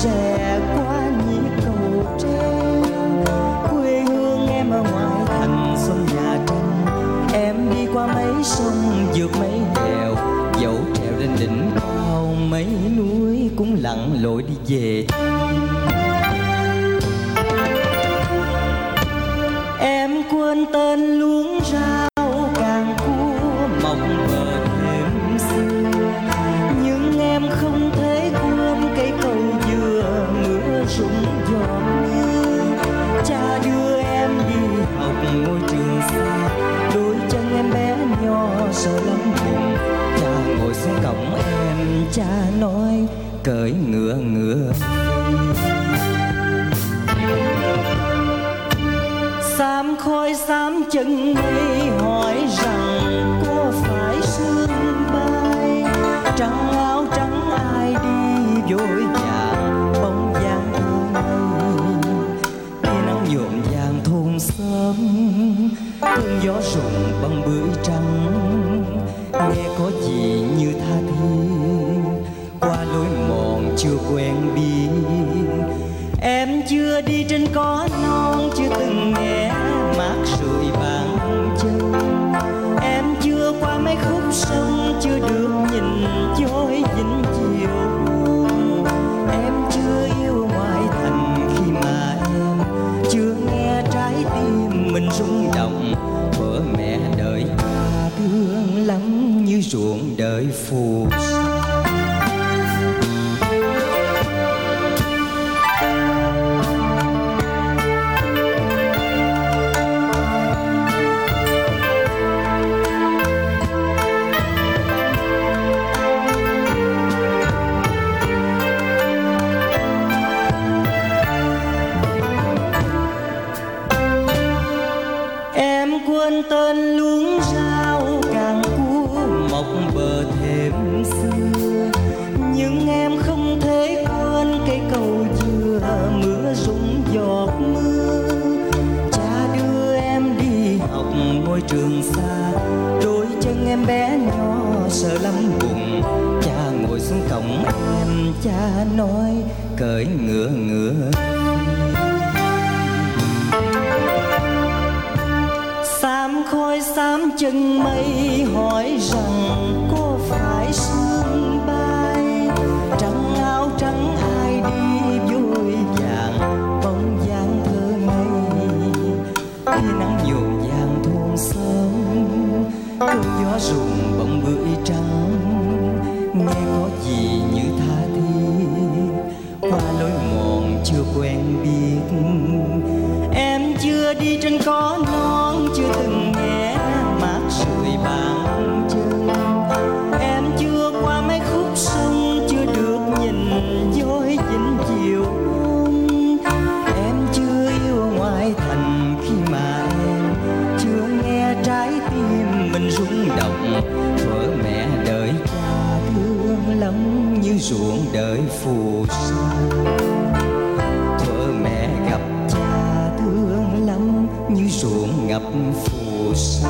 rẽ qua nhịp cầu treo. Quê hương em ở ngoài thành xuân nhà tranh, em đi qua mấy sông vượt mấy đèo, dẫu trèo lên đỉnh cao mấy núi cũng lặn lội đi về. Em quên tên luống rau càng cua mọc bờ thềm xưa, nhưng em không thể quên cây cầu dừa mưa rụng giọt mưa. Cha đưa em đi học ngôi trường xa, đôi chân em bé nhỏ sợ lắm bụng. Cha ngồi xuống cổng em, cha nói cởi ngựa ngựa. Xám khói xám chân mây hỏi rằng có phải sương bay, trắng áo trắng ai đi vội vàng bóng dáng thơ ngây. Tia nắng nhuộm vàng thôn sớm, cơn gió rụng băng bưởi trắng, nghe có gì như tha thiết qua lối mòn chưa quen biết. Em chưa đi trên cỏ non, chưa từng nghe mát rượi bàn chân. Em chưa qua mấy khúc sông, chưa được nhìn dối vĩnh chiều. Em chưa yêu ngoại thành khi mà em chưa nghe trái tim mình rung động. Vợ mẹ đợi cha thương lắm như ruộng đợi phù sa. Quên tên luống rau càng cua mọc bờ thềm xưa, nhưng em không thể quên cây cầu dừa mưa rụng giọt mưa. Cha đưa em đi học ngôi trường xa, đôi chân em bé nhỏ sợ lắm bụng. Cha ngồi xuống cổng em, cha nói cởi ngựa ngựa. Xám khói xám chân mây hỏi rằng có phải sương bay, trắng áo trắng ai đi vội vàng bóng dáng thơ ngây. Tia nắng nhuộm vàng thôn sớm, cơn gió rụng bóng bưởi trắng, nghe có gì như tha thiết qua lối mòn chưa quen biết. Em chưa đi trên cỏ non, chưa từng nghe mát rượi bàn chân. Em chưa qua mấy khúc sông, chưa được nhìn dối vĩnh chiều. Em chưa yêu ngoại thành khi mà em chưa nghe trái tim mình rung động. Vợ mẹ đợi cha thương lắm như ruộng đợi phù sa. Vợ mẹ gặp cha thương lắm như ruộng ngập phù sa.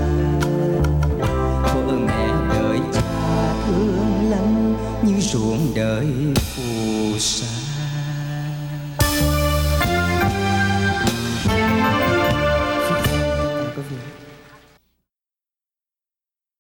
Vợ mẹ đợi cha thương lắm như ruộng đợi phù sa.